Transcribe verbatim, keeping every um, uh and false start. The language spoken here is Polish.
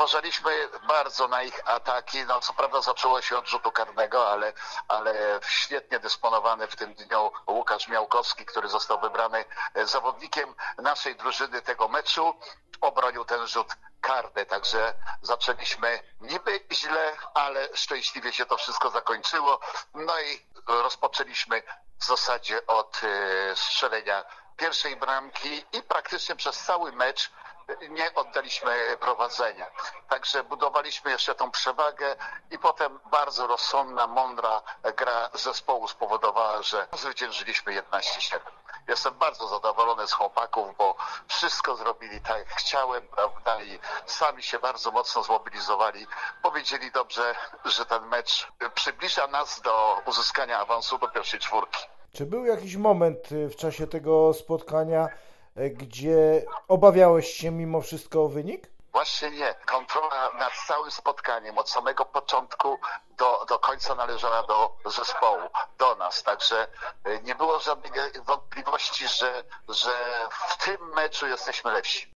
uważaliśmy bardzo na ich ataki. No co prawda zaczęło się od rzutu karnego, ale, ale świetnie dysponowany w tym dniu Łukasz Miałkowski, który został wybrany zawodnikiem naszej drużyny tego meczu, obronił ten rzut karny, także zaczęliśmy niby źle, ale szczęśliwie się to wszystko zakończyło. No i rozpoczęliśmy w zasadzie od strzelenia pierwszej bramki i praktycznie przez cały mecz nie oddaliśmy prowadzenia. Także budowaliśmy jeszcze tą przewagę i potem bardzo rozsądna, mądra gra zespołu spowodowała, że zwyciężyliśmy jedenaście siedem. Jestem bardzo zadowolony z chłopaków, bo wszystko zrobili tak jak chciałem, prawda, i sami się bardzo mocno zmobilizowali. Powiedzieli dobrze, że ten mecz przybliża nas do uzyskania awansu do pierwszej czwórki. Czy był jakiś moment w czasie tego spotkania, gdzie obawiałeś się mimo wszystko o wynik? Właśnie nie. Kontrola nad całym spotkaniem od samego początku do, do końca należała do zespołu, do nas. Także nie było żadnej wątpliwości, że, że w tym meczu jesteśmy lepsi.